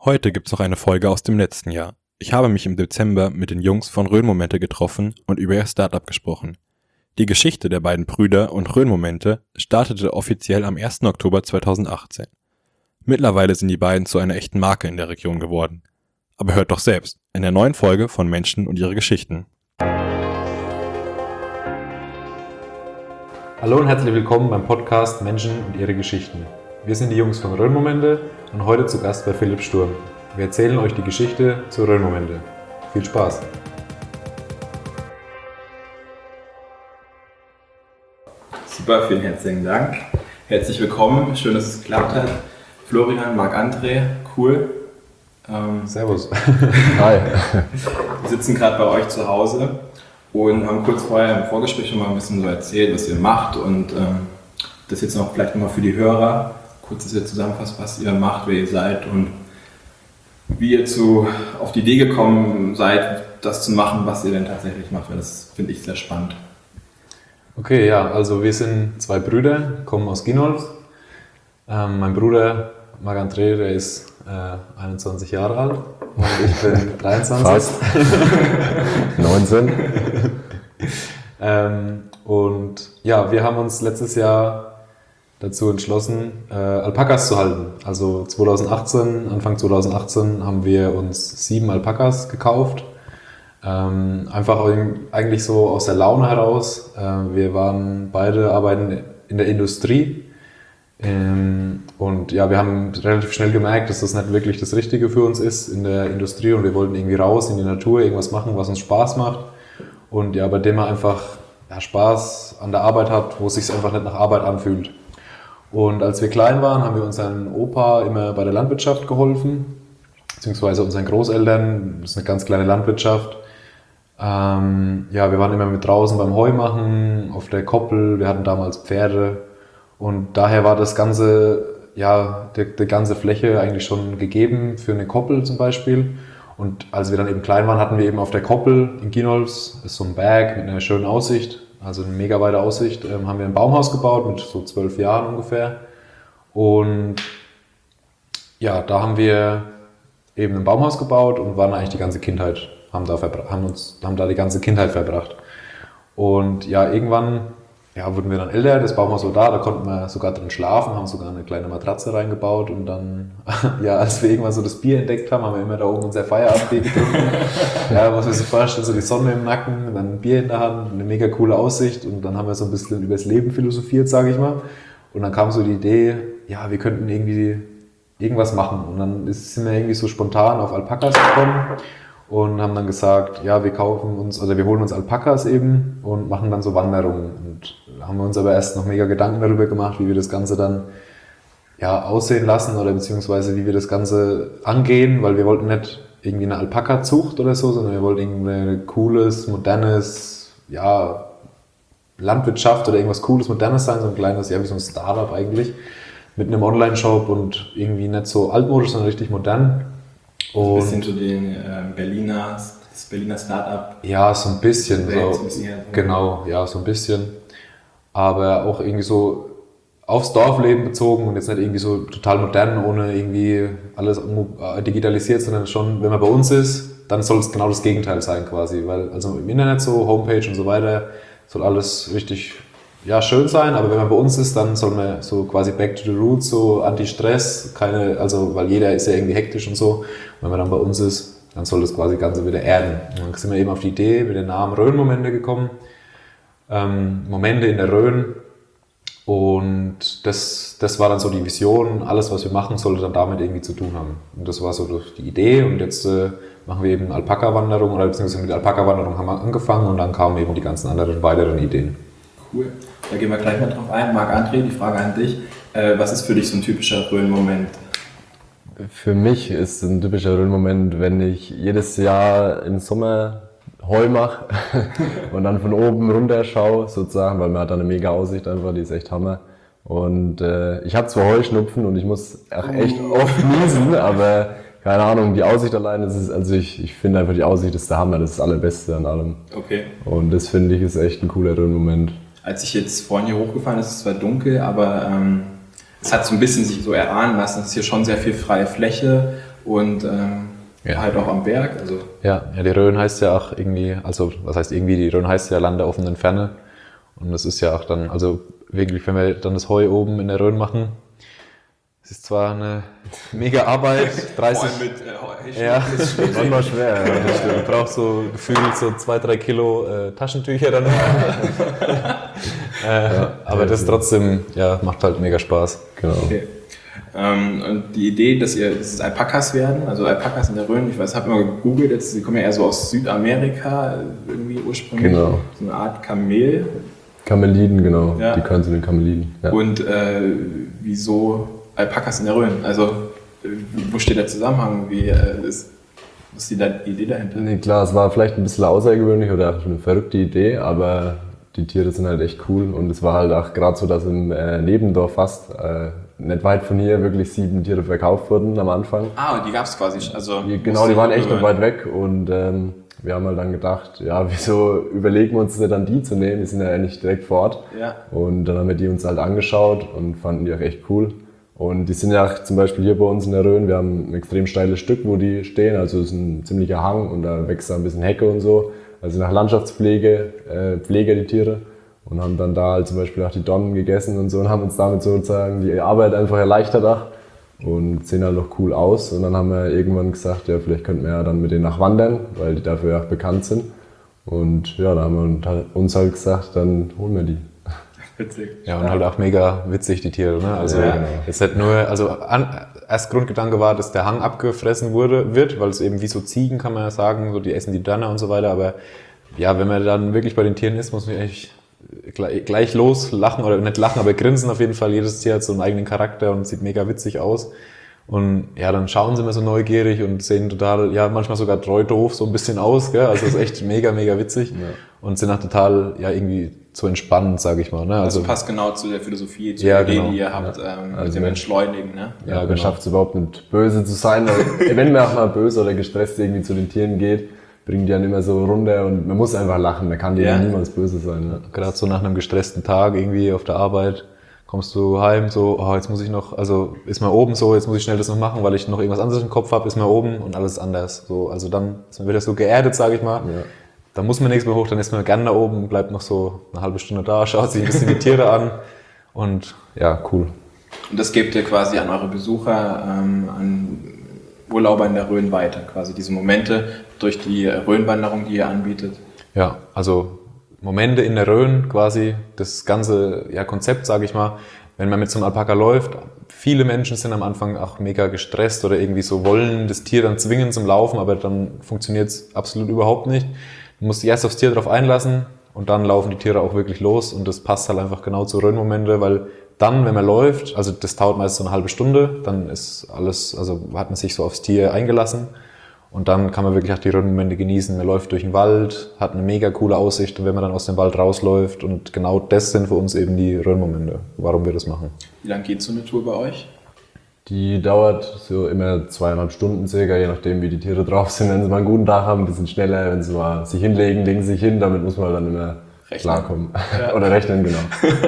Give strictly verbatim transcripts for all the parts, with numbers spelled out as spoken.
Heute gibt's noch eine Folge aus dem letzten Jahr. Ich habe mich im Dezember mit den Jungs von Rhön-Momente getroffen und über ihr Startup gesprochen. Die Geschichte der beiden Brüder und Rhön-Momente startete offiziell am ersten Oktober zweitausendachtzehn. Mittlerweile sind die beiden zu einer echten Marke in der Region geworden. Aber hört doch selbst in der neuen Folge von Menschen und ihre Geschichten. Hallo und herzlich willkommen beim Podcast Menschen und ihre Geschichten. Wir sind die Jungs von Rhön-Momente und heute zu Gast bei Philipp Sturm. Wir erzählen euch die Geschichte zu Rhön-Momente. Viel Spaß! Super, vielen herzlichen Dank. Herzlich willkommen, schön, dass es geklappt hat. Florian, Marc-André, cool. Ähm, Servus. Hi. Wir sitzen gerade bei euch zu Hause und haben kurz vorher im Vorgespräch schon mal ein bisschen so erzählt, was ihr macht und ähm, das jetzt noch vielleicht nochmal für die Hörer, kurz, dass ihr zusammenfasst, was ihr macht, wer ihr seid und wie ihr zu, auf die Idee gekommen seid, das zu machen, was ihr denn tatsächlich macht, weil das finde ich sehr spannend. Okay, ja, also wir sind zwei Brüder, kommen aus Ginolf. Ähm, mein Bruder Marc-André, der ist äh, einundzwanzig Jahre alt und ich bin dreiundzwanzig. Fast. neunzehn. ähm, und ja, wir haben uns letztes Jahr dazu entschlossen, äh, Alpakas zu halten. Also zweitausendachtzehn, Anfang zweitausendachtzehn haben wir uns sieben Alpakas gekauft. Ähm, einfach eigentlich so aus der Laune heraus. Äh, wir waren beide arbeiten in der Industrie. Ähm, und ja, wir haben relativ schnell gemerkt, dass das nicht wirklich das Richtige für uns ist in der Industrie und wir wollten irgendwie raus in die Natur, irgendwas machen, was uns Spaß macht. Und ja, bei dem man einfach ja, Spaß an der Arbeit hat, wo es sich einfach nicht nach Arbeit anfühlt. Und als wir klein waren, haben wir unseren Opa immer bei der Landwirtschaft geholfen, beziehungsweise unseren Großeltern. Das ist eine ganz kleine Landwirtschaft. Ähm, ja, wir waren immer mit draußen beim Heumachen, auf der Koppel. Wir hatten damals Pferde. Und daher war das ganze, ja, die, die ganze Fläche eigentlich schon gegeben für eine Koppel zum Beispiel. Und als wir dann eben klein waren, hatten wir eben auf der Koppel in Ginolfs, ist so ein Berg mit einer schönen Aussicht, also eine mega weite Aussicht, ähm, haben wir ein Baumhaus gebaut mit so zwölf Jahren ungefähr. Und ja, da haben wir eben ein Baumhaus gebaut und waren eigentlich die ganze Kindheit, haben da, verbra- haben uns, haben da die ganze Kindheit verbracht. Und ja, irgendwann ja, wurden wir dann älter, das Baumhaus war da, da konnten wir sogar drin schlafen, haben sogar eine kleine Matratze reingebaut und dann, ja, als wir irgendwann so das Bier entdeckt haben, haben wir immer da oben unser Feierabendbier getrunken. Ja, was man sich vorstellt, so die Sonne im Nacken, dann ein Bier in der Hand, eine mega coole Aussicht und dann haben wir so ein bisschen über das Leben philosophiert, sage ich mal. Und dann kam so die Idee, ja, wir könnten irgendwie irgendwas machen und dann sind wir irgendwie so spontan auf Alpakas gekommen. Und haben dann gesagt, ja, wir kaufen uns, oder wir holen uns Alpakas eben und machen dann so Wanderungen. Und da haben wir uns aber erst noch mega Gedanken darüber gemacht, wie wir das Ganze dann ja, aussehen lassen oder beziehungsweise wie wir das Ganze angehen, weil wir wollten nicht irgendwie eine Alpaka-Zucht oder so, sondern wir wollten irgendwie ein cooles, modernes, ja, Landwirtschaft oder irgendwas cooles, modernes sein, so ein kleines, ja, wie so ein Startup eigentlich, mit einem Online-Shop und irgendwie nicht so altmodisch, sondern richtig modern. Und ein bisschen zu den äh, Berliner, das Berliner Startup. Ja, so ein bisschen. Welt, so, ein bisschen genau, ja, so ein bisschen. Aber auch irgendwie so aufs Dorfleben bezogen und jetzt nicht irgendwie so total modern, ohne irgendwie alles digitalisiert, sondern schon, wenn man bei uns ist, dann soll es genau das Gegenteil sein quasi. Weil also im Internet so, Homepage und so weiter, soll alles richtig ja, schön sein, aber wenn man bei uns ist, dann soll man so quasi back to the roots, so Anti-Stress, keine, also weil jeder ist ja irgendwie hektisch und so. Und wenn man dann bei uns ist, dann soll das quasi Ganze wieder erden. Und dann sind wir eben auf die Idee mit dem Namen Rhön-Momente gekommen. Ähm, Momente in der Rhön. Und das, das war dann so die Vision, alles was wir machen, sollte dann damit irgendwie zu tun haben. Und das war so die Idee und jetzt äh, machen wir eben Alpaka-Wanderung oder beziehungsweise mit der Alpaka-Wanderung haben wir angefangen und dann kamen eben die ganzen anderen weiteren Ideen. Cool. Da gehen wir gleich mal drauf ein. Marc-André, die Frage an dich. Äh, was ist für dich so ein typischer Rhön-Moment? Für mich ist ein typischer Rhön-Moment, wenn ich jedes Jahr im Sommer Heu mache und dann von oben runter schaue, sozusagen, weil man hat da eine mega Aussicht einfach, die ist echt Hammer. Und äh, ich habe zwar Heuschnupfen und ich muss auch echt oft niesen, aber keine Ahnung, die Aussicht allein, das ist, also ich, ich finde einfach die Aussicht ist der Hammer, das ist das Allerbeste an allem. Okay. Und das finde ich ist echt ein cooler Rhön-Moment. Als ich jetzt vorhin hier hochgefahren ist, ist es zwar dunkel, aber ähm, es hat so ein bisschen sich so erahnen lassen, es ist hier schon sehr viel freie Fläche und ähm, Ja. halt auch am Berg. Also Ja, ja, die Rhön heißt ja auch irgendwie, also was heißt irgendwie, die Rhön heißt ja Land der offenen Ferne. Und das ist ja auch dann, also wirklich, wenn wir dann das Heu oben in der Rhön machen, es ist zwar eine mega Arbeit, dreißig, mit äh, ja, Manchmal schwer, ja. das stimmt. Du brauchst so gefühlt so zwei, drei Kilo äh, Taschentücher dann. äh, Ja, aber das trotzdem, ja, macht halt mega Spaß. Genau. Okay. Ähm, und die Idee, dass ihr, dass es Alpakas werden, also Alpakas in der Rhön, ich weiß, habe immer gegoogelt, jetzt, sie kommen ja eher so aus Südamerika, irgendwie ursprünglich. Genau. So eine Art Kamel. Kameliden, genau. Ja. Die können zu den Kameliden. Ja. Und äh, wieso Alpakas in der Rhön? Also, äh, wo steht der Zusammenhang? Wie äh, ist, was ist die da- Idee dahinter? Nee, klar, es war vielleicht ein bisschen außergewöhnlich oder eine verrückte Idee, aber die Tiere sind halt echt cool und es war halt auch gerade so, dass im äh, Nebendorf fast, äh, nicht weit von hier, wirklich sieben Tiere verkauft wurden am Anfang. Ah, und die gab es quasi schon. Also, Die, genau, die waren echt noch weit weg und ähm, wir haben halt dann gedacht, ja, wieso überlegen wir uns nicht dann die zu nehmen, die sind ja nicht direkt vor Ort. Ja. Und dann haben wir die uns halt angeschaut und fanden die auch echt cool. Und die sind ja auch zum Beispiel hier bei uns in der Rhön, wir haben ein extrem steiles Stück, wo die stehen, also es ist ein ziemlicher Hang und da wächst da ein bisschen Hecke und so. Also nach Landschaftspflege, äh, Pflege die Tiere und haben dann da halt zum Beispiel auch die Donnen gegessen und so und haben uns damit sozusagen die Arbeit einfach erleichtert auch und sehen halt noch cool aus. Und dann haben wir irgendwann gesagt, ja, vielleicht könnten wir ja dann mit denen nachwandern, weil die dafür auch bekannt sind. Und ja, da haben wir uns halt gesagt, dann holen wir die. Witzig. Ja, und halt auch mega witzig, die Tiere, ne? Also, Ja, genau. jetzt halt nur, also, an, erst Grundgedanke war, dass der Hang abgefressen wurde, wird, weil es eben wie so Ziegen, kann man ja sagen, so, die essen die Dörner und so weiter, aber, ja, wenn man dann wirklich bei den Tieren ist, muss man echt gleich, gleich loslachen, oder nicht lachen, aber grinsen auf jeden Fall. Jedes Tier hat so einen eigenen Charakter und sieht mega witzig aus. Und ja, dann schauen sie immer so neugierig und sehen total, ja, manchmal sogar treu doof so ein bisschen aus, gell? Also ist echt mega, mega witzig. Ja. Und sind auch total, ja, irgendwie so entspannend, sage ich mal. Ne? Also, Also, passt genau zu der Philosophie, zu Ja, der Idee, genau. die ihr habt, ähm, Also mit dem wenn- Entschleunigen. Ne? Ja, Ja, man genau. schafft es überhaupt nicht böse zu sein, weil wenn man auch mal böse oder gestresst irgendwie zu den Tieren geht, bringen die dann immer so runter und man muss einfach lachen, man kann denen Ja. niemals böse sein. Ja. gerade so nach einem gestressten Tag irgendwie auf der Arbeit, kommst du heim, so, oh, jetzt muss ich noch, also ist man oben so, jetzt muss ich schnell das noch machen, weil ich noch irgendwas anderes im Kopf habe, ist man oben und alles anders. So, also dann ist man wieder so geerdet, sage ich mal. Ja. Da muss man nichts mehr hoch, dann ist man gerne da oben, bleibt noch so eine halbe Stunde da, schaut sich ein bisschen die Tiere an und ja, cool. Und das gebt ihr quasi an eure Besucher, ähm, an Urlauber in der Rhön weiter, quasi diese Momente durch die Rhönwanderung, die ihr anbietet. Ja, also Momente in der Rhön quasi, das ganze ja, Konzept, sage ich mal, wenn man mit so einem Alpaka läuft, viele Menschen sind am Anfang auch mega gestresst oder irgendwie so wollen das Tier dann zwingen zum Laufen, aber dann funktioniert es absolut überhaupt nicht. Du musst dich erst aufs Tier drauf einlassen und dann laufen die Tiere auch wirklich los und das passt halt einfach genau zu Rhönmomente, weil dann, wenn man läuft, also das dauert meist so eine halbe Stunde, dann ist alles, also hat man sich so aufs Tier eingelassen und dann kann man wirklich auch die Rhönmomente genießen. Man läuft durch den Wald, hat eine mega coole Aussicht und wenn man dann aus dem Wald rausläuft und genau das sind für uns eben die Rhönmomente, warum wir das machen. Wie lange geht so eine Tour bei euch? Die dauert so immer zweieinhalb Stunden circa, je nachdem wie die Tiere drauf sind. Wenn sie mal einen guten Tag haben, ein bisschen schneller. Wenn sie mal sich hinlegen, legen sie sich hin. Damit muss man dann immer Rechnen. klarkommen. Ja. Oder rechnen, genau.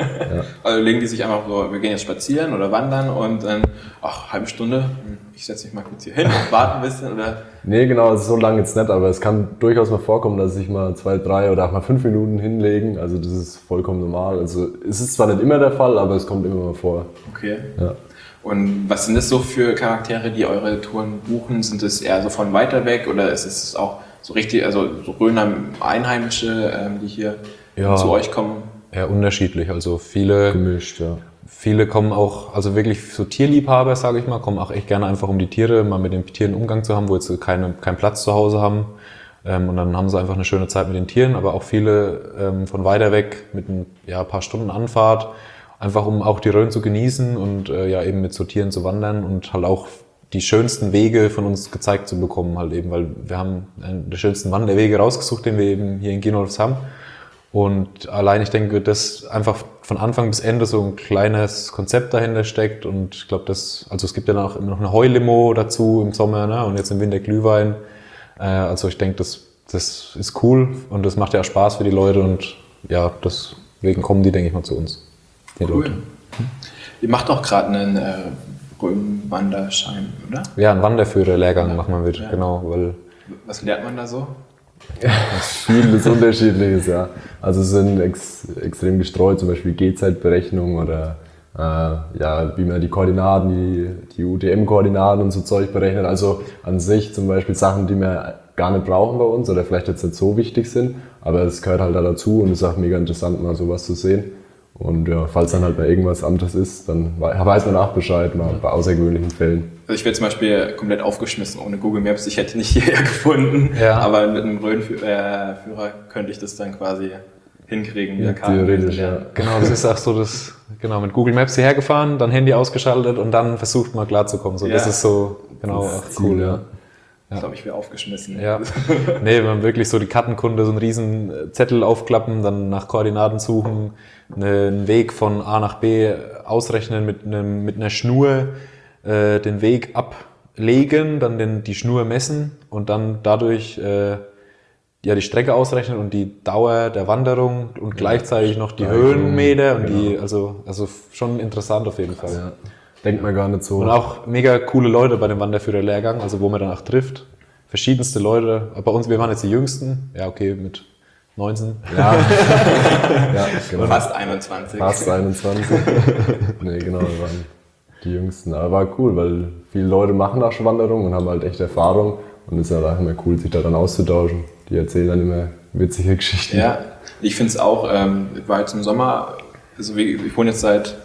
Also legen die sich einfach so, wir gehen jetzt spazieren oder wandern und dann, ach, halbe Stunde, hm, ich setze mich mal kurz hier hin, warte ein bisschen oder... Nee, genau, also so lange jetzt nicht, aber es kann durchaus mal vorkommen, dass sie sich mal zwei, drei oder auch mal fünf Minuten hinlegen. Also das ist vollkommen normal. Also es ist zwar nicht immer der Fall, aber es kommt immer mal vor. Okay. Ja. Und was sind das so für Charaktere, die eure Touren buchen? Sind es eher so von weiter weg oder ist es auch so richtig, also so Rhöner Einheimische, ähm, die hier Ja. zu euch kommen? Ja, unterschiedlich. Also viele, Gemischt, ja. viele kommen auch, also wirklich so Tierliebhaber, sage ich mal, kommen auch echt gerne einfach um die Tiere, mal mit den Tieren Umgang zu haben, wo jetzt keine, keinen Platz zu Hause haben. Ähm, und dann haben sie einfach eine schöne Zeit mit den Tieren, aber auch viele ähm, von weiter weg mit ein ja, paar Stunden Anfahrt, einfach um auch die Rhön zu genießen und äh, ja eben mit so Tieren zu wandern und halt auch die schönsten Wege von uns gezeigt zu bekommen, halt eben, weil wir haben einen der schönsten Wanderwege rausgesucht, den wir eben hier in Gienholz haben. Und allein ich denke, dass einfach von Anfang bis Ende so ein kleines Konzept dahinter steckt und ich glaube, das, also es gibt ja noch, noch eine Heulimo dazu im Sommer, ne? Und jetzt im Winter Glühwein. Äh, also ich denke, das, das ist cool und das macht ja auch Spaß für die Leute und ja, deswegen kommen die, denke ich mal, zu uns. Die Cool. Leute. Ihr macht auch gerade einen äh, Rhön-Wanderschein, oder? Ja, einen Wanderführer-Lehrgang machen wir mit, Ja. genau, weil Was lernt man da so? Vieles Unterschiedliches, ja. Also es sind ex, extrem gestreut, zum Beispiel Gehzeitberechnung oder äh, ja, wie man die Koordinaten, die, die U T M-Koordinaten und so Zeug berechnet. Also an sich zum Beispiel Sachen, die wir gar nicht brauchen bei uns oder vielleicht jetzt nicht so wichtig sind, aber es gehört halt da dazu und es ist auch mega interessant, mal sowas zu sehen. Und ja, falls dann halt bei irgendwas anderes ist, dann weiß man auch Bescheid, mal bei außergewöhnlichen Fällen. Also ich wäre zum Beispiel komplett aufgeschmissen ohne Google Maps. Ich hätte nicht hierher gefunden, Ja. aber mit einem Rhön-Führer könnte ich das dann quasi hinkriegen. Ja, wieder Karten theoretisch, lesen. ja. genau, das ist auch so das, genau, mit Google Maps hierher gefahren, dann Handy ausgeschaltet und dann versucht mal klarzukommen. So, das Ja. ist so, genau, Das auch ist cool, Ziel, ja. ja. Ich glaube, ich wäre aufgeschmissen. Ja, nee, wenn man wirklich so die Kartenkunde, so einen riesen Zettel aufklappen, dann nach Koordinaten suchen, einen Weg von A nach B ausrechnen mit, einem, mit einer Schnur, äh, den Weg ablegen, dann den, die Schnur messen und dann dadurch äh, ja, die Strecke ausrechnen und die Dauer der Wanderung und gleichzeitig noch die Steigung, Höhenmeter und genau. die, also, also schon interessant auf jeden Fall. Ja. Denkt man gar nicht so. Und auch mega coole Leute bei dem Wanderführer-Lehrgang, also wo man dann auch trifft. Verschiedenste Leute. Bei uns, wir waren jetzt die Jüngsten. Ja, okay, mit neunzehn. Ja, ja genau. Fast einundzwanzig. Fast einundzwanzig. Nee, genau, wir waren die Jüngsten. Aber war cool, weil viele Leute machen auch schon Wanderungen und haben halt echt Erfahrung. Und es ist halt auch immer cool, sich da dann auszutauschen. Die erzählen dann immer witzige Geschichten. Ja, ich finde es auch, ähm, ich war jetzt im Sommer, also ich, ich wohne jetzt seit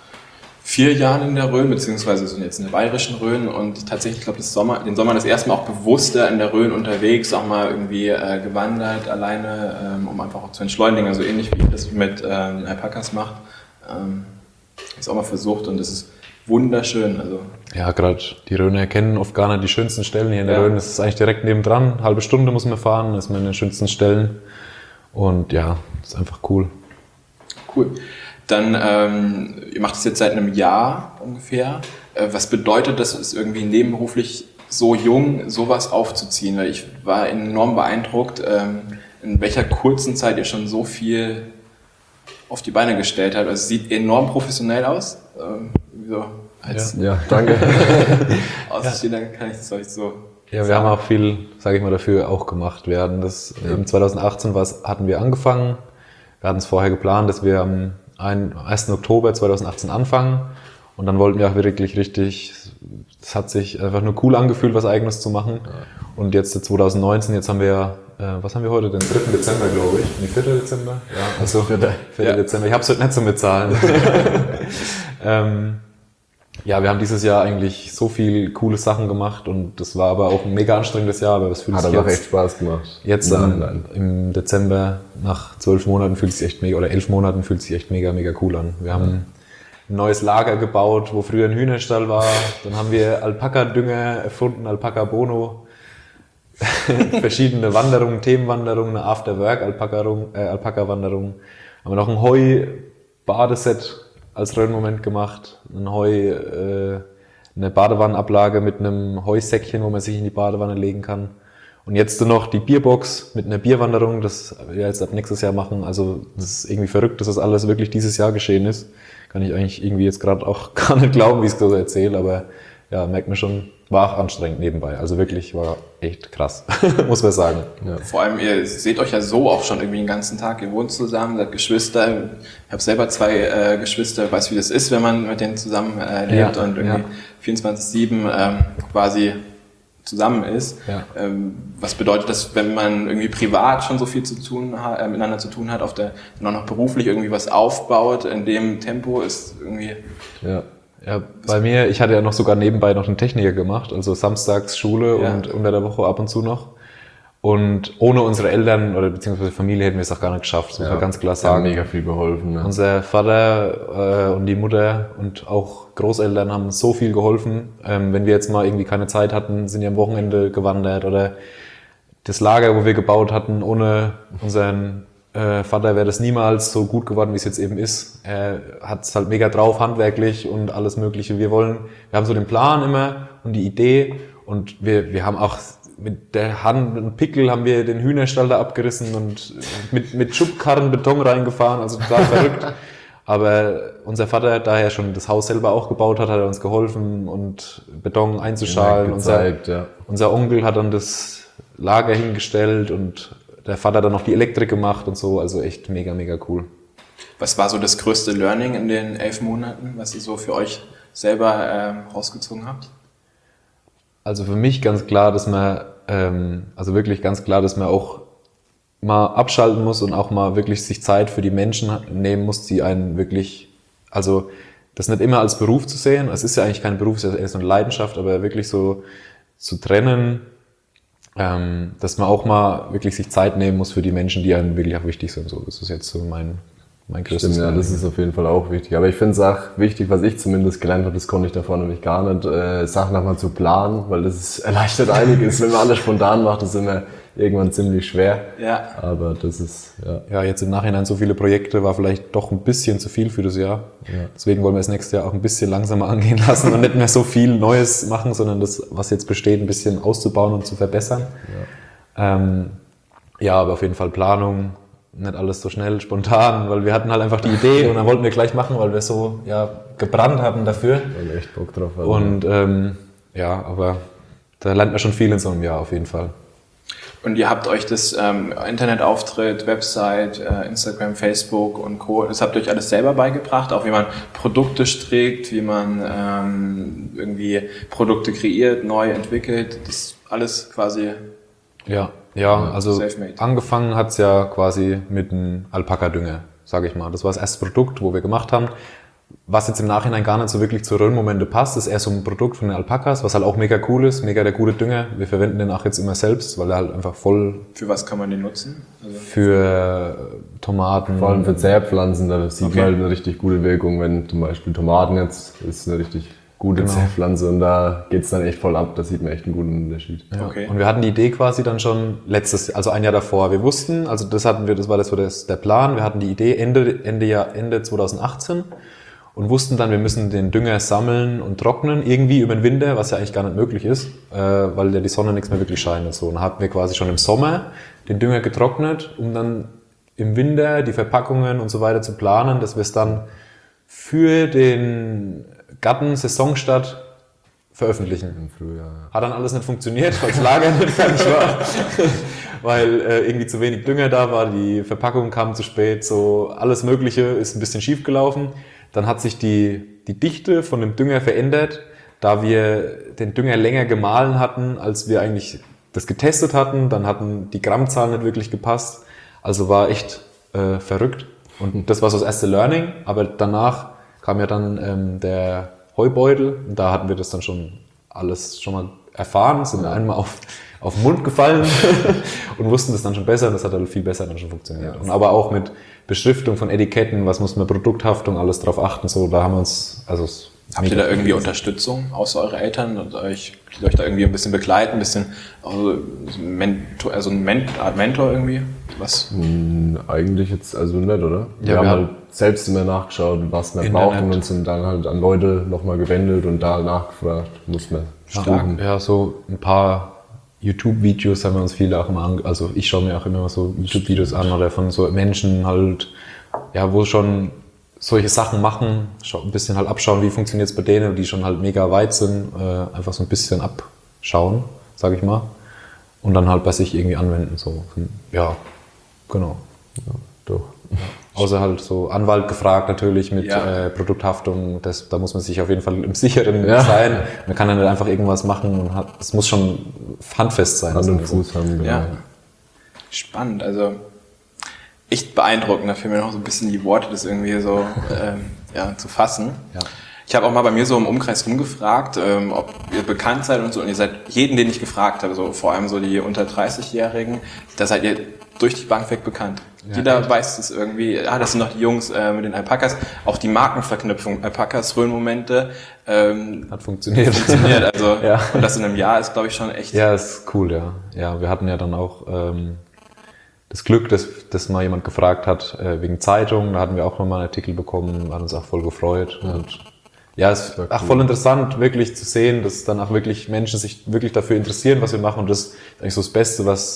vier Jahren in der Rhön, beziehungsweise sind jetzt in der bayerischen Rhön und tatsächlich, ich glaube, das Sommer, den Sommer das erste Mal auch bewusster in der Rhön unterwegs, auch mal irgendwie äh, gewandert, alleine, ähm, um einfach auch zu entschleunigen, also ähnlich wie ich das mit äh, den Alpakas mache. Ähm, ich es auch mal versucht und es ist wunderschön, also Ja, gerade die Rhöner kennen oft gar nicht die schönsten Stellen hier in der Ja. Rhön. Das ist eigentlich direkt nebendran. Halbe Stunde muss man fahren, dann ist man in den schönsten Stellen. Und ja, das ist einfach cool. cool. Dann, ähm, ihr macht es jetzt seit einem Jahr ungefähr. Äh, was bedeutet das, ist irgendwie nebenberuflich so jung, sowas aufzuziehen? Weil ich war enorm beeindruckt, ähm, in welcher kurzen Zeit ihr schon so viel auf die Beine gestellt habt. Also es sieht enorm professionell aus. Ähm, so als Ja, danke. Außenstehender kann ich das euch so... Ja, wir haben auch viel, sage ich mal, dafür auch gemacht. Wir hatten das, eben zwanzig achtzehn war's, hatten wir angefangen. Wir hatten es vorher geplant, dass wir am ersten Oktober zwanzig achtzehn anfangen. Und dann wollten wir auch wirklich richtig, es hat sich einfach nur cool angefühlt, was Eigenes zu machen. Und jetzt zwanzig neunzehn, jetzt haben wir, äh, was haben wir heute, den dritten Dezember, glaube ich. Nee, vierten Dezember? Ja, also vierten Ja. Dezember. Ich habe es heute nicht zum Bezahlen. ähm, ja, wir haben dieses Jahr eigentlich so viel coole Sachen gemacht und das war aber auch ein mega anstrengendes Jahr, aber es fühlt Hat sich aber jetzt, echt Spaß gemacht. jetzt nein, im, nein. im Dezember nach zwölf Monaten fühlt es sich echt mega, oder elf Monaten fühlt es sich echt mega, mega cool an. Wir haben ein neues Lager gebaut, wo früher ein Hühnerstall war. Dann haben wir Alpaka-Dünger erfunden, Alpaka-Bono. Verschiedene Wanderungen, Themenwanderungen, eine After-Work-Alpaka-Wanderung. Äh, Alpaka-Wanderung. Haben wir noch ein Heu-Badeset als Rhön-Moment gemacht. Ein Heu, äh, eine Badewannenablage mit einem Heusäckchen, wo man sich in die Badewanne legen kann. Und jetzt noch die Bierbox mit einer Bierwanderung, das wir jetzt ab nächstes Jahr machen. Also das ist irgendwie verrückt, dass das alles wirklich dieses Jahr geschehen ist. Kann ich eigentlich irgendwie jetzt gerade auch gar nicht glauben, wie ich es so erzähle, aber ja, merkt man schon, war auch anstrengend nebenbei. Also wirklich war echt krass, muss man sagen. Ja. Vor allem, ihr seht euch ja so auch schon irgendwie den ganzen Tag. Ihr wohnt zusammen, seid Geschwister. Ich habe selber zwei äh, Geschwister, weiß, wie das ist, wenn man mit denen zusammen äh, lebt Ja, und irgendwie ja. vierundzwanzig sieben ähm, quasi zusammen ist. Ja. Ähm, was bedeutet das, wenn man irgendwie privat schon so viel zu tun hat, äh, miteinander zu tun hat, auf der, dann auch noch beruflich irgendwie was aufbaut, in dem Tempo ist irgendwie... Ja. Ja, bei mir, ich hatte ja noch sogar nebenbei noch einen Techniker gemacht, also samstags Schule Ja. und unter der Woche ab und zu noch. Und ohne unsere Eltern oder beziehungsweise Familie hätten wir es auch gar nicht geschafft, das muss man ganz klar Hat sagen. mega viel geholfen. Ne? Unser Vater äh, und die Mutter und auch Großeltern haben so viel geholfen. Ähm, wenn wir jetzt mal irgendwie keine Zeit hatten, sind die am Wochenende gewandert oder das Lager, wo wir gebaut hatten, ohne unseren äh, Vater wäre das niemals so gut geworden, wie es jetzt eben ist. Er hat es halt mega drauf, handwerklich und alles Mögliche. Wir wollen, wir haben so den Plan immer und die Idee und wir, wir haben auch mit der Hand und Pickel haben wir den Hühnerstall da abgerissen und mit, mit Schubkarren Beton reingefahren, also total verrückt. Aber unser Vater, da er schon das Haus selber auch gebaut hat, hat er uns geholfen und Beton einzuschalen. Ja, unser, gezeigt, ja. unser Onkel hat dann das Lager hingestellt und der Vater hat dann noch die Elektrik gemacht und so. Also echt mega, mega cool. Was war so das größte Learning in den elf Monaten, was ihr so für euch selber ähm, rausgezogen habt? Also für mich ganz klar, dass man, ähm, also wirklich ganz klar, dass man auch mal abschalten muss und auch mal wirklich sich Zeit für die Menschen nehmen muss, die einen wirklich, also das nicht immer als Beruf zu sehen, es ist ja eigentlich kein Beruf, es ist ja eher so eine Leidenschaft, aber wirklich so zu trennen, ähm, dass man auch mal wirklich sich Zeit nehmen muss für die Menschen, die einem wirklich auch wichtig sind. So, das ist jetzt so mein, mein größtes Stimmt, ja, das ist auf jeden Fall auch wichtig. Aber ich finde es auch wichtig, was ich zumindest gelernt habe, das konnte ich davor nämlich gar nicht, äh, Sachen nochmal zu planen, weil das ist, erleichtert einiges. Wenn man alles spontan macht, ist immer irgendwann ziemlich schwer. Ja. Aber das ist, ja. Ja, jetzt im Nachhinein so viele Projekte war vielleicht doch ein bisschen zu viel für das Jahr. Ja. Deswegen wollen wir das nächste Jahr auch ein bisschen langsamer angehen lassen und nicht mehr so viel Neues machen, sondern das, was jetzt besteht, ein bisschen auszubauen und zu verbessern. Ja, ähm, ja, aber auf jeden Fall Planung, nicht alles so schnell, spontan, weil wir hatten halt einfach die Idee und dann wollten wir gleich machen, weil wir so ja, gebrannt hatten dafür. Weil wir echt Bock drauf hatten. Und ähm, ja, aber da lernt man schon viel in so einem Jahr auf jeden Fall. Und ihr habt euch das ähm, Internetauftritt, Website, äh, Instagram, Facebook und Co., das habt ihr euch alles selber beigebracht, auch wie man Produkte strickt, wie man ähm, irgendwie Produkte kreiert, neu entwickelt, das alles quasi... Ja, ja, also self-made. Angefangen hat's ja quasi mit einem Alpaka-Dünger, sage ich mal. Das war das erste Produkt, wo wir gemacht haben. Was jetzt im Nachhinein gar nicht so wirklich zu Röhrenmomente passt, ist eher so ein Produkt von den Alpakas, was halt auch mega cool ist, mega der gute Dünger. Wir verwenden den auch jetzt immer selbst, weil er halt einfach voll... Für was kann man den nutzen? Also für Tomaten... Vor allem für Zerpflanzen, da sieht Okay. man halt eine richtig gute Wirkung, wenn zum Beispiel Tomaten jetzt, ist eine richtig gute Genau. Zerpflanze und da geht's dann echt voll ab, da sieht man echt einen guten Unterschied. Ja. Okay. Und wir hatten die Idee quasi dann schon letztes, also ein Jahr davor. Wir wussten, also das hatten wir, das war das so das, der Plan. Wir hatten die Idee Ende, Ende Jahr, Ende zwanzig achtzehn und wussten dann, wir müssen den Dünger sammeln und trocknen irgendwie über den Winter, was ja eigentlich gar nicht möglich ist, äh, weil ja die Sonne nichts mehr wirklich scheint und so. Und dann hatten wir quasi schon im Sommer den Dünger getrocknet, um dann im Winter die Verpackungen und so weiter zu planen, dass wir es dann für den Garten-Saisonstart veröffentlichen. Im Frühjahr. Hat dann alles nicht funktioniert, weil das Lager nicht fertig war, weil äh, irgendwie zu wenig Dünger da war, die Verpackung kam zu spät, so alles Mögliche ist ein bisschen schief gelaufen. Dann hat sich die, die Dichte von dem Dünger verändert, da wir den Dünger länger gemahlen hatten, als wir eigentlich das getestet hatten. Dann hatten die Grammzahlen nicht wirklich gepasst, also war echt äh, verrückt. Und das war so das erste Learning, aber danach kam ja dann ähm, der Heubeutel und da hatten wir das dann schon alles schon mal erfahren, sind einmal auf, auf den Mund gefallen und wussten das dann schon besser und das hat dann viel besser dann schon funktioniert. Ja. Und aber auch mit Beschriftung von Etiketten, was muss man, Produkthaftung, alles drauf achten, so, da haben wir uns, also es habt ihr da irgendwie Unterstützung außer eure Eltern und euch, die euch da irgendwie ein bisschen begleiten, ein bisschen, also, Mentor, also ein Men- Art Mentor irgendwie? Was? Hm, eigentlich jetzt also nicht, oder? Ja, wir wir haben haben halt selbst immer nachgeschaut, was wir Internet. brauchen und sind dann halt an Leute nochmal gewendet und da nachgefragt, muss man Stark. Ja, so ein paar YouTube-Videos haben wir uns viele auch immer an, also ich schaue mir auch immer so YouTube-Videos an oder von so Menschen halt, ja, wo schon solche Sachen machen, schau, ein bisschen halt abschauen, wie funktioniert es bei denen, die schon halt mega weit sind, äh, einfach so ein bisschen abschauen, sage ich mal, und dann halt bei sich irgendwie anwenden, so, ja, genau. Ja, doch. Außer halt so Anwalt gefragt natürlich mit Ja. äh, Produkthaftung, das, da muss man sich auf jeden Fall im Sicheren Ja. sein. Man kann ja nicht einfach irgendwas machen und hat, es muss schon handfest sein. Hand und Also, Fuß haben, genau. Ja. Spannend, also echt beeindruckend, da fehlen mir noch so ein bisschen die Worte, das irgendwie so ähm, ja, zu fassen. Ja. Ich habe auch mal bei mir so im Umkreis rumgefragt, ähm, ob ihr bekannt seid und so, und ihr seid jeden, den ich gefragt habe, so vor allem so die unter dreißig-Jährigen, da seid ihr durch die Bank weg bekannt. Ja, Jeder echt? weiß es irgendwie, ah, das sind doch die Jungs äh, mit den Alpakas, auch die Markenverknüpfung, Alpakas, Röhrenmomente, ähm, Hat funktioniert. funktioniert, also, Ja. und das in einem Jahr ist, glaube ich, schon echt, Ja, ist cool, ja. Ja, wir hatten ja dann auch ähm, das Glück, dass, dass mal jemand gefragt hat äh, wegen Zeitung, da hatten wir auch nochmal einen Artikel bekommen, hat uns auch voll gefreut. Ja. Und ja, es ist war auch cool. voll interessant, wirklich zu sehen, dass dann auch wirklich Menschen sich wirklich dafür interessieren, was wir machen, und das ist eigentlich so das Beste, was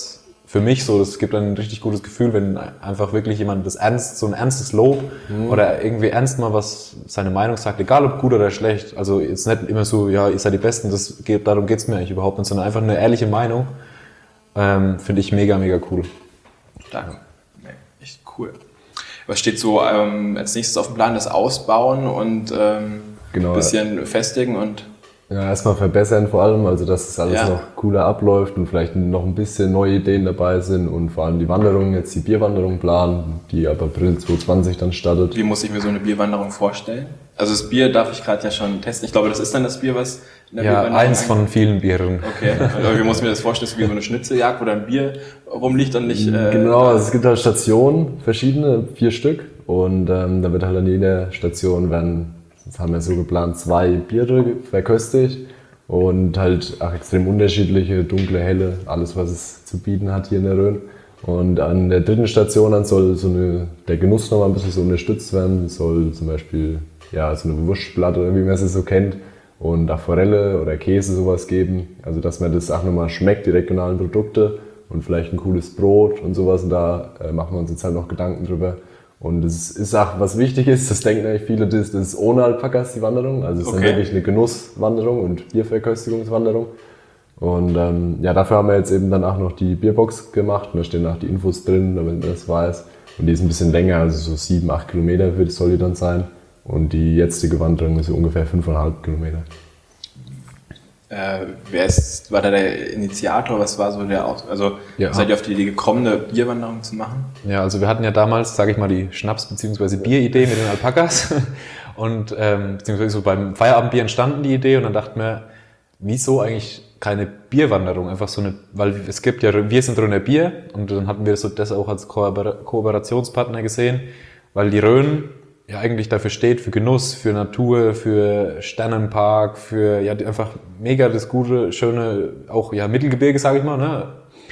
für mich so, das gibt ein richtig gutes Gefühl, wenn einfach wirklich jemand das ernst, so ein ernstes Lob mhm. oder irgendwie ernst mal was, seine Meinung sagt, egal ob gut oder schlecht. Also jetzt nicht immer so, ja, ihr seid die Besten, das geht, darum geht's mir eigentlich überhaupt nicht, sondern einfach eine ehrliche Meinung, ähm, finde ich mega, mega cool. Danke. Nee, echt cool. Was steht so ähm, als nächstes auf dem Plan? Das Ausbauen und ähm, genau, ein bisschen festigen und ja, erstmal verbessern vor allem, also dass es alles ja. noch cooler abläuft und vielleicht noch ein bisschen neue Ideen dabei sind und vor allem die Wanderung, jetzt die Bierwanderung planen, die ab April zwanzig zwanzig dann startet. Wie muss ich mir so eine Bierwanderung vorstellen? Also das Bier darf ich gerade ja schon testen. Ich glaube, das ist dann das Bier, was in der Ja, Bierwanderung eins von vielen Bieren. Okay, also wie muss ich mir das vorstellen? Das ist wie so eine Schnitzeljagd, wo dann Bier rumliegt und nicht... Äh, genau, also es gibt halt Stationen, verschiedene, vier Stück und ähm, da wird halt an jeder Station werden, das haben wir so geplant, zwei Biere verköstigt. Und halt auch extrem unterschiedliche, dunkle, helle, alles was es zu bieten hat hier in der Rhön. Und an der dritten Station dann soll so eine, der Genuss nochmal ein bisschen so unterstützt werden. Es soll zum Beispiel ja, so eine Wurstplatte, wie man es so kennt, und auch Forelle oder Käse sowas geben. Also dass man das auch nochmal schmeckt, die regionalen Produkte und vielleicht ein cooles Brot und sowas. Und da äh, machen wir uns jetzt halt noch Gedanken drüber. Und es ist auch, was wichtig ist, das denken eigentlich viele, das ist ohne Alpakas die Wanderung. Also es ist Okay. dann wirklich eine Genusswanderung und Bierverköstigungswanderung. Und ähm, ja, dafür haben wir jetzt eben dann auch noch die Bierbox gemacht. Und da stehen auch die Infos drin, damit man das weiß. Und die ist ein bisschen länger, also so sieben, acht Kilometer wird, soll die dann sein. Und die jetzige Wanderung ist so ungefähr fünfeinhalb Kilometer. Äh, wer ist, war da der Initiator? Was war so der Aus Also Ja. seid ihr auf die Idee gekommen, eine Bierwanderung zu machen? Ja, also wir hatten ja damals, sage ich mal, die Schnaps- bzw. Bieridee mit den Alpakas und ähm, beziehungsweise so beim Feierabendbier entstanden die Idee und dann dachten wir, wieso eigentlich keine Bierwanderung? Einfach so eine, weil es gibt ja, wir sind Rhöner Bier und dann hatten wir so das auch als Kooper- Kooperationspartner gesehen, weil die Rhön ja eigentlich dafür steht, für Genuss, für Natur, für Sternenpark, für ja einfach mega das gute, schöne, auch ja Mittelgebirge, sage ich mal, ne?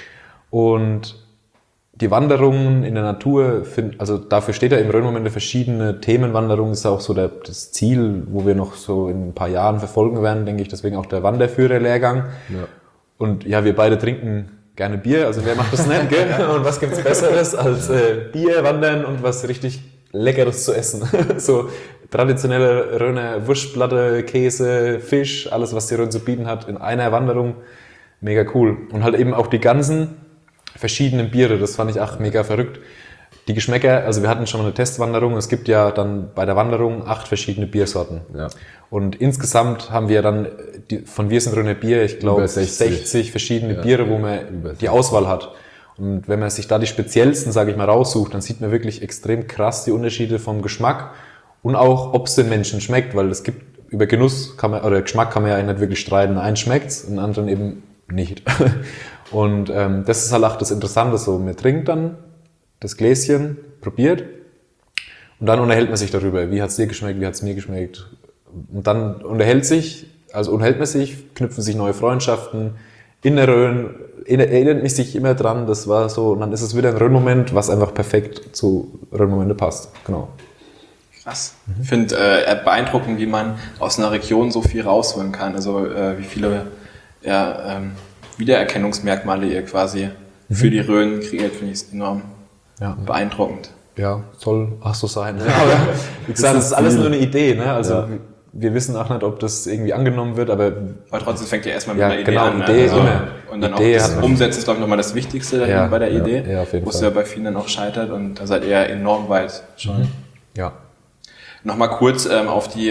Und die Wanderungen in der Natur, find, also dafür steht ja im Rhön-Moment verschiedene Themenwanderungen, ist auch so der, das Ziel, wo wir noch so in ein paar Jahren verfolgen werden, denke ich, deswegen auch der Wanderführer-Lehrgang. Ja. Und ja, wir beide trinken gerne Bier, also wer macht das nicht, gell? Und was gibt's Besseres als äh, Bier, Wandern und was richtig Leckeres zu essen. So traditionelle Rhöner Wurstplatte, Käse, Fisch, alles was die Rhön zu bieten hat, in einer Wanderung, mega cool. Und halt eben auch die ganzen verschiedenen Biere, das fand ich auch mega verrückt. Die Geschmäcker, also wir hatten schon mal eine Testwanderung, es gibt ja dann bei der Wanderung acht verschiedene Biersorten. Ja. Und insgesamt haben wir dann die, von Wir sind Rhöner Bier, ich glaube Über sechzig. sechzig verschiedene Ja. Biere, wo man Über die Auswahl hat. Und wenn man sich da die speziellsten, sage ich mal, raussucht, dann sieht man wirklich extrem krass die Unterschiede vom Geschmack und auch, ob es den Menschen schmeckt, weil es gibt, über Genuss kann man, oder Geschmack kann man ja nicht wirklich streiten. Einen schmeckt's, den anderen eben nicht. Und ähm, das ist halt auch das Interessante so. Man trinkt dann das Gläschen, probiert und dann unterhält man sich darüber. Wie hat's dir geschmeckt, wie hat's mir geschmeckt? Und dann unterhält sich, also unterhält man sich, knüpfen sich neue Freundschaften in der Rhön, erinnert mich sich immer dran, das war so, und dann ist es wieder ein Rhön-Moment, was einfach perfekt zu Rhön-Momente passt. Genau. Krass. Ich finde äh, beeindruckend, wie man aus einer Region so viel rausholen kann. Also äh, wie viele ja, ähm, Wiedererkennungsmerkmale ihr quasi mhm. für die Rhön kreiert, finde ich enorm Ja. beeindruckend. Ja, soll auch so sein. Ja, aber wie gesagt, das ist alles nur eine Idee. Ne? Also Ja. wir wissen auch nicht, ob das irgendwie angenommen wird, aber Aber trotzdem fängt ja erstmal Ja, mit einer Idee genau, an. Idee also, immer. Und dann Idee auch das hat man. Umsetzen ist, glaube ich, nochmal das Wichtigste dahin Ja, bei der ja, Idee, ja, auf jeden wo es Fall. ja bei vielen dann auch scheitert und da seid ihr ja enorm weit schon. ja. Nochmal kurz ähm, auf die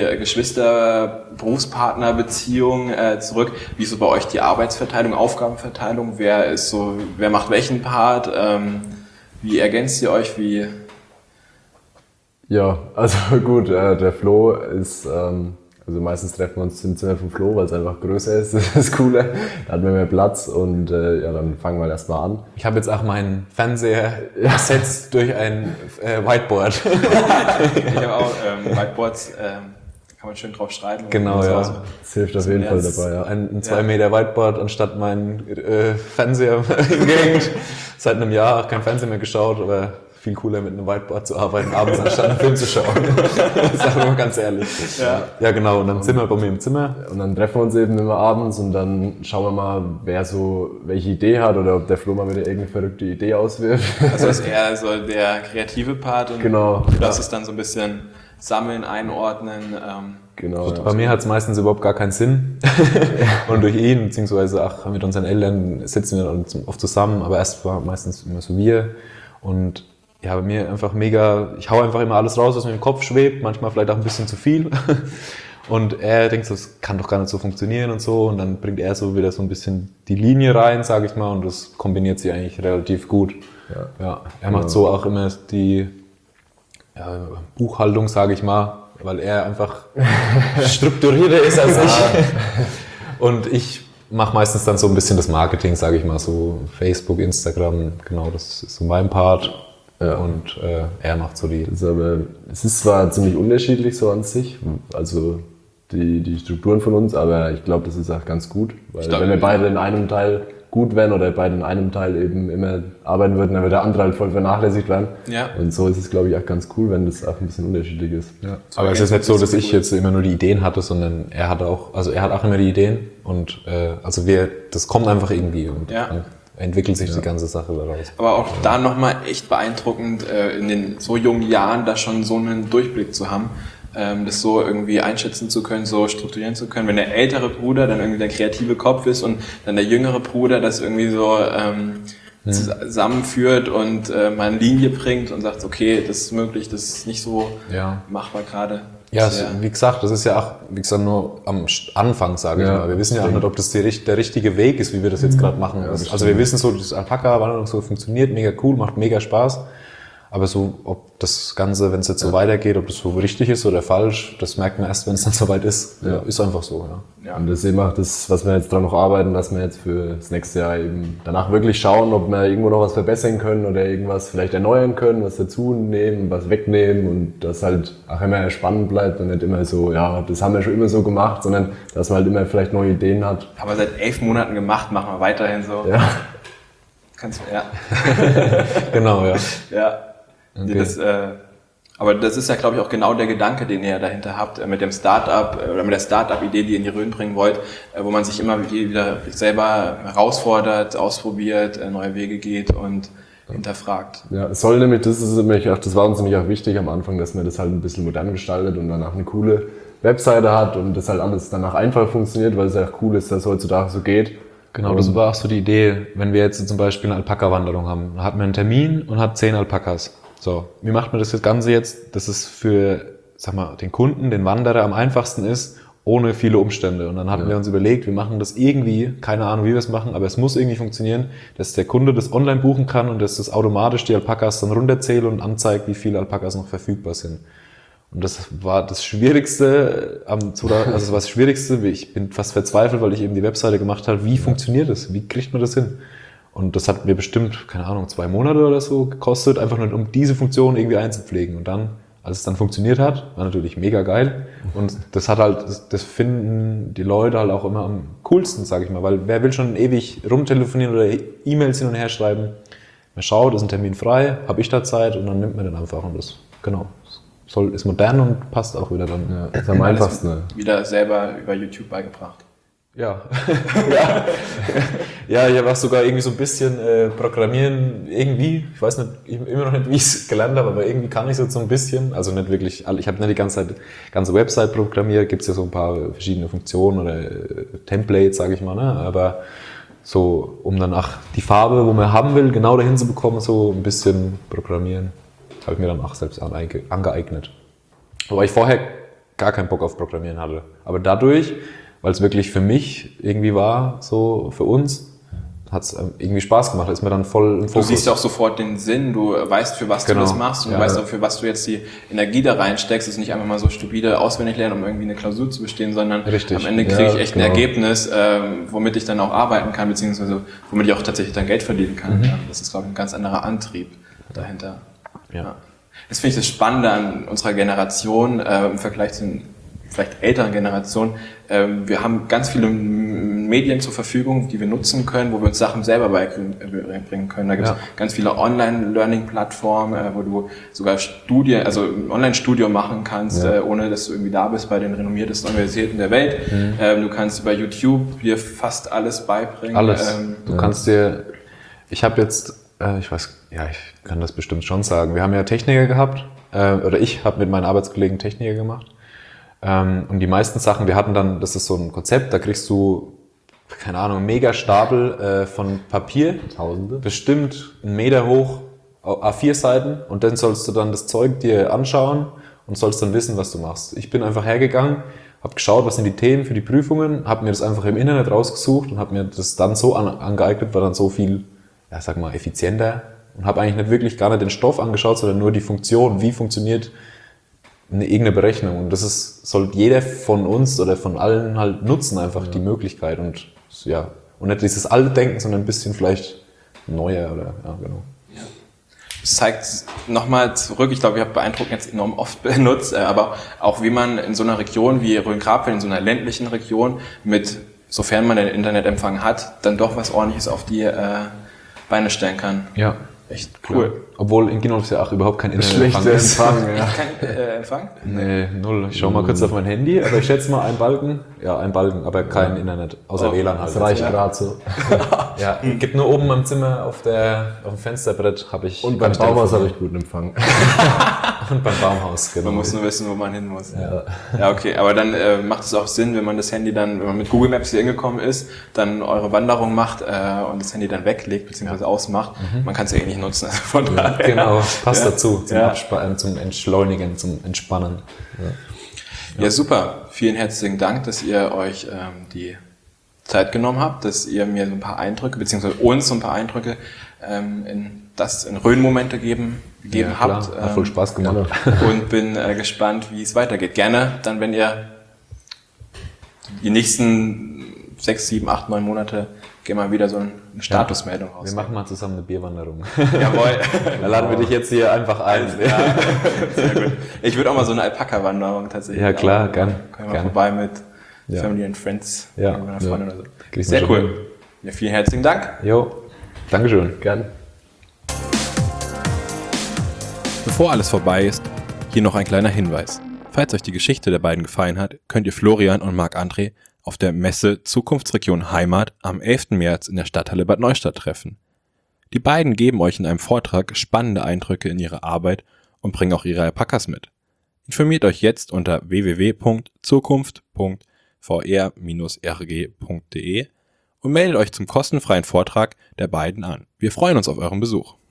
Geschwister-Berufspartner-Beziehung äh, zurück. Wie ist so bei euch die Arbeitsverteilung, Aufgabenverteilung? Wer ist so, wer macht welchen Part? Ähm, wie ergänzt ihr euch? Wie Ja, also gut, äh, der Flo ist, ähm, also meistens treffen wir uns im Zimmer vom Flo, weil es einfach größer ist, das ist cooler, da hat man mehr Platz und äh, ja, dann fangen wir halt erstmal an. Ich habe jetzt auch meinen Fernseher ersetzt durch ein äh, Whiteboard. ich habe auch ähm, Whiteboards, ähm, kann man schön drauf schreiben. Genau, Und ja. so. Das hilft auf So jeden Fall ernst. dabei, ja. Ein, ein zwei Meter Whiteboard anstatt mein äh, Fernseher hingehängt. Seit einem Jahr auch kein Fernseher mehr geschaut, aber viel cooler mit einem Whiteboard zu arbeiten, abends anstatt einen Film zu schauen. Sagen wir mal ganz ehrlich. Ja. ja, genau. Und dann sind wir bei mir im Zimmer. Und dann treffen wir uns eben immer abends und dann schauen wir mal, wer so welche Idee hat oder ob der Flo mal wieder irgendeine verrückte Idee auswirft. Also ist eher so der kreative Part und genau, das ja. ist dann so ein bisschen sammeln, einordnen. Ähm. Genau. Ja. Bei mir hat es meistens überhaupt gar keinen Sinn. Und durch ihn, beziehungsweise ach, mit unseren Eltern sitzen wir oft zusammen, aber erst war meistens immer so wir. Und ja, bei mir einfach mega, ich hau einfach immer alles raus, was mir im Kopf schwebt, manchmal vielleicht auch ein bisschen zu viel. Und er denkt so, das kann doch gar nicht so funktionieren und so. Und dann bringt er so wieder so ein bisschen die Linie rein, sage ich mal, und das kombiniert sich eigentlich relativ gut. Ja, ja. Er macht so auch immer die ja, Buchhaltung, sage ich mal, weil er einfach strukturierter ist als ich. Und ich mache meistens dann so ein bisschen das Marketing, sage ich mal, so Facebook, Instagram, genau, das ist so mein Part. Ja. Und äh, er macht so die... Das ist aber, es ist zwar ziemlich unterschiedlich so an sich, also die, die Strukturen von uns, aber ich glaube, das ist auch ganz gut, weil glaub, wenn wir beide in einem Teil gut wären oder beide in einem Teil eben immer arbeiten würden, dann würde der andere halt voll vernachlässigt werden. Ja. Und so ist es, glaube ich, auch ganz cool, wenn das auch ein bisschen unterschiedlich ist. Ja. Aber es ist nicht so, dass ich jetzt immer nur die Ideen hatte, sondern er hat auch, also er hat auch immer die Ideen und äh, also wir, das kommt einfach irgendwie und ja. dann entwickelt sich ja. die ganze Sache daraus. Aber auch da nochmal echt beeindruckend, äh, in den so jungen Jahren da schon so einen Durchblick zu haben. Das so irgendwie einschätzen zu können, so strukturieren zu können. Wenn der ältere Bruder dann irgendwie der kreative Kopf ist und dann der jüngere Bruder das irgendwie so ähm, mhm. zusammenführt und äh, mal eine Linie bringt und sagt, okay, das ist möglich, das ist nicht so ja. machbar gerade. Ja, es, wie gesagt, das ist ja auch, wie gesagt, nur am Anfang, sage ja, ich mal. Wir wissen ja auch nicht, ob das die, der richtige Weg ist, wie wir das jetzt gerade machen. Ja, also wir wissen so, das Alpaka-Wanderung so funktioniert, mega cool, macht mega Spaß. Aber so, ob das Ganze, wenn es jetzt so ja. weitergeht, ob das so richtig ist oder falsch, das merkt man erst, wenn es dann soweit ist. Ja. Ist einfach so. Ja. Ja. Und das eben auch das, was wir jetzt dran noch arbeiten, dass wir jetzt für das nächste Jahr eben danach wirklich schauen, ob wir irgendwo noch was verbessern können oder irgendwas vielleicht erneuern können, was dazu nehmen, was wegnehmen und das halt auch immer spannend bleibt und nicht immer so, ja, das haben wir schon immer so gemacht, sondern dass man halt immer vielleicht neue Ideen hat. Aber seit elf Monaten gemacht, machen wir weiterhin so. Ja. Kannst du, ja. Genau, ja. Ja. Okay. Das, äh, aber das ist ja, glaube ich, auch genau der Gedanke, den ihr dahinter habt, äh, mit dem Startup äh, oder mit der Startup-Idee, die ihr in die Rhön bringen wollt, äh, wo man sich immer wieder selber herausfordert, ausprobiert, äh, neue Wege geht und ja. hinterfragt. Ja, es soll nämlich, das ist nämlich auch, das war uns nämlich auch wichtig am Anfang, dass man das halt ein bisschen modern gestaltet und danach eine coole Webseite hat und das halt alles danach einfach funktioniert, weil es ja auch cool ist, dass es heutzutage so geht. Genau, das war auch so die Idee, wenn wir jetzt zum Beispiel eine Alpaka-Wanderung haben, dann hat man einen Termin und hat zehn Alpakas. So, wie macht man das Ganze jetzt, dass es für, sag mal, den Kunden, den Wanderer am einfachsten ist, ohne viele Umstände. Und dann hatten ja. wir uns überlegt, wir machen das irgendwie, keine Ahnung, wie wir es machen, aber es muss irgendwie funktionieren, dass der Kunde das online buchen kann und dass das automatisch die Alpakas dann runterzählt und anzeigt, wie viele Alpakas noch verfügbar sind. Und das war das Schwierigste, am, also das war das Schwierigste, ich bin fast verzweifelt, weil ich eben die Webseite gemacht habe, wie funktioniert das, wie kriegt man das hin? Und das hat mir bestimmt, keine Ahnung, zwei Monate oder so gekostet, einfach nur um diese Funktion irgendwie einzupflegen. Und dann, als es dann funktioniert hat, war natürlich mega geil. Und das hat halt, das, das finden die Leute halt auch immer am coolsten, sage ich mal. Weil wer will schon ewig rumtelefonieren oder E-Mails hin und her schreiben? Man schaut, ist ein Termin frei, habe ich da Zeit und dann nimmt man den einfach. Und das, genau, soll, ist modern und passt auch wieder dann. Ja, ist am einfachsten. Wieder selber über YouTube beigebracht. Ja. ja. ja, ich habe auch sogar irgendwie so ein bisschen äh, Programmieren, irgendwie, ich weiß nicht, ich, immer noch nicht, wie ich es gelernt habe, aber irgendwie kann ich so ein bisschen, also nicht wirklich, ich habe nicht die ganze Zeit, ganze Website programmiert, gibt es ja so ein paar verschiedene Funktionen oder äh, Templates, sage ich mal, ne? Aber so, um dann auch die Farbe, wo man haben will, genau dahin zu bekommen, so ein bisschen programmieren, habe ich mir dann auch selbst angeeignet. Wobei ich vorher gar keinen Bock auf Programmieren hatte, aber dadurch, weil es wirklich für mich irgendwie war, so für uns, hat es irgendwie Spaß gemacht, ist mir dann voll im Fokus. Du siehst auch sofort den Sinn, du weißt, für was genau. du das machst und ja, du weißt auch, für was du jetzt die Energie da reinsteckst. Es ist nicht einfach mal so stupide auswendig lernen, um irgendwie eine Klausur zu bestehen, sondern Richtig. am Ende kriege ja, ich echt genau. ein Ergebnis, äh, womit ich dann auch arbeiten kann, beziehungsweise womit ich auch tatsächlich dann Geld verdienen kann. Mhm. Ja, das ist, glaube ich, ein ganz anderer Antrieb dahinter. Ja. Ja. Das finde ich das Spannende an unserer Generation äh, im Vergleich zu den vielleicht älteren Generationen. Wir haben ganz viele Medien zur Verfügung, die wir nutzen können, wo wir uns Sachen selber beibringen können. Da gibt es ja. ganz viele Online-Learning-Plattformen, äh, wo du sogar Studien, also ein Online-Studium machen kannst, ja. äh, ohne dass du irgendwie da bist bei den renommiertesten Universitäten der Welt. Mhm. Ähm, du kannst über YouTube dir fast alles beibringen. Alles. Ähm, du ja. kannst dir, ich habe jetzt, äh, ich weiß, ja, ich kann das bestimmt schon sagen. Wir haben ja Techniker gehabt, äh, oder ich habe mit meinen Arbeitskollegen Techniker gemacht. Ähm, und die meisten Sachen, wir hatten dann, das ist so ein Konzept, da kriegst du, keine Ahnung, einen Megastapel äh, von Papier. Tausende. Bestimmt einen Meter hoch, A vier Seiten. Und dann sollst du dann das Zeug dir anschauen und sollst dann wissen, was du machst. Ich bin einfach hergegangen, habe geschaut, was sind die Themen für die Prüfungen, habe mir das einfach im Internet rausgesucht und habe mir das dann so an, angeeignet, war dann so viel, ja, sag mal, effizienter. Und habe eigentlich nicht wirklich gar nicht den Stoff angeschaut, sondern nur die Funktion, wie funktioniert eine irgendeine Berechnung. Und das ist, sollte jeder von uns oder von allen halt nutzen, einfach ja. die Möglichkeit. Und ja, und nicht dieses alte Denken, sondern ein bisschen vielleicht neuer oder ja, genau. Ja. Das zeigt nochmal zurück, ich glaube, ich habe beeindruckend jetzt enorm oft benutzt, aber auch wie man in so einer Region wie Rhön-Grabfeld, in so einer ländlichen Region mit, sofern man den Internetempfang hat, dann doch was Ordentliches auf die äh, Beine stellen kann. Ja. Echt cool. Ja. Obwohl in Ginolf ja auch überhaupt kein Internetempfang ist. Empfang, ja. Kein äh, Empfang? Nee, null. Ich schau mal kurz auf mein Handy, aber ich schätze mal ein Balken. Ja, ein Balken, aber kein ja. Internet, außer oh, W L A N halt. Das reicht gerade so. Ja, gibt nur oben im Zimmer auf, der, auf dem Fensterbrett habe ich... Und beim Baumhaus habe ich guten Empfang. Und beim Baumhaus, genau. Man muss nur wissen, wo man hin muss. Ja, ja okay, aber dann äh, macht es auch Sinn, wenn man das Handy dann, wenn man mit Google Maps hier hingekommen ist, dann eure Wanderung macht äh, und das Handy dann weglegt, beziehungsweise ja. ausmacht. Mhm. Man kann es ja eh nicht nutzen. Also von ja, daher. Genau, passt ja. dazu, zum, ja. Abspa- zum Entschleunigen, zum Entspannen. Ja. Ja. ja, super. Vielen herzlichen Dank, dass ihr euch ähm, die Zeit genommen habt, dass ihr mir so ein paar Eindrücke, beziehungsweise uns so ein paar Eindrücke ähm, in das in Rhön-Momente geben, gegeben ja, habt. Ähm, Hat voll Spaß gemacht. Und bin äh, gespannt, wie es weitergeht. Gerne dann, wenn ihr die nächsten sechs, sieben, acht, neun Monate gehen wir wieder so eine Statusmeldung raus. Wir machen mal zusammen eine Bierwanderung. Jawohl. Da laden wir dich jetzt hier einfach ein. Ja, sehr gut. Ich würde auch mal so eine Alpaka-Wanderung tatsächlich. Ja klar, gern. Können wir gern. vorbei mit ja. Family and Friends. Ja. Mit ja. Oder so. Sehr cool. Ja, vielen herzlichen Dank. Jo, Dankeschön. Gern. Bevor alles vorbei ist, hier noch ein kleiner Hinweis. Falls euch die Geschichte der beiden gefallen hat, könnt ihr Florian und Marc-André auf der Messe Zukunftsregion Heimat am elften März in der Stadthalle Bad Neustadt treffen. Die beiden geben euch in einem Vortrag spannende Eindrücke in ihre Arbeit und bringen auch ihre Alpakas mit. Informiert euch jetzt unter w w w punkt zukunft punkt v r bindestrich r g punkt d e und meldet euch zum kostenfreien Vortrag der beiden an. Wir freuen uns auf euren Besuch.